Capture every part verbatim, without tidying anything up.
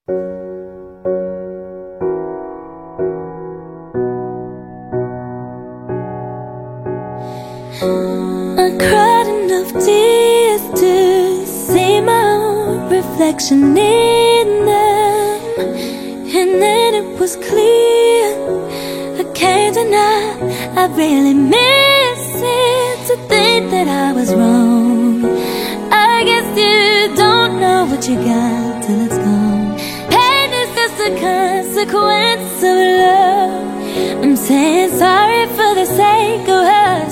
I cried enough tears to see my own reflection in them, and then it was clear I can't deny I really miss it. To think that I was wrong, I guess you don't know what you got till it's gone. Pain is just a consequence of love. I'm saying sorry for the sake of us.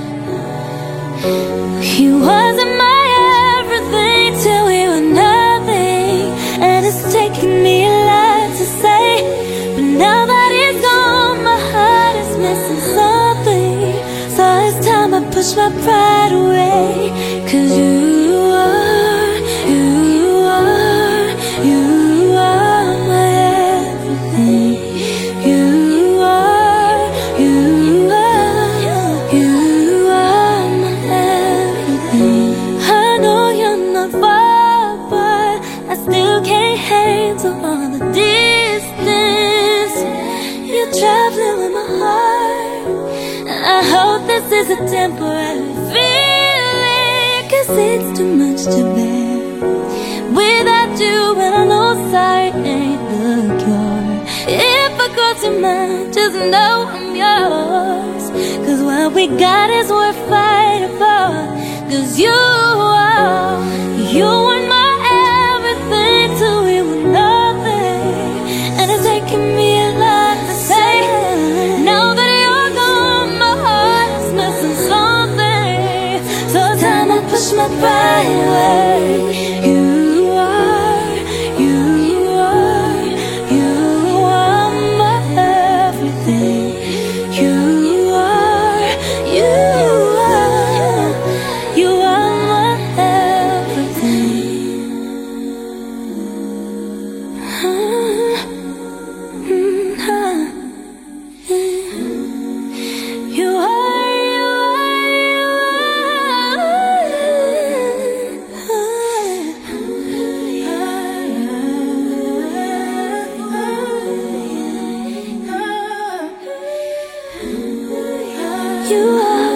You wasn't my everything till we were nothing, and it's taken me a lot to say, but now that it's gone, my heart is missing something. So it's time I push my pride away, 'cause you are, you are, you are my everything. You are, you are, you are my everything. I know you're not far, but I still can't handle all the distance. You're traveling with my heart. I hope this is a temporary feeling, 'cause it's too much to bear without you, and I know sorry ain't the cure. If I cross your mind, just know I'm yours, 'cause what we got is worth fighting for. 'Cause you are, you are my everything till we were nothing, and it's taking me a lot to say. Now that you're gone, my heart is missing something. So time I push my pride away. You are, you are, you are my everything. You are, you are, you are my everything. You are, you are, you are.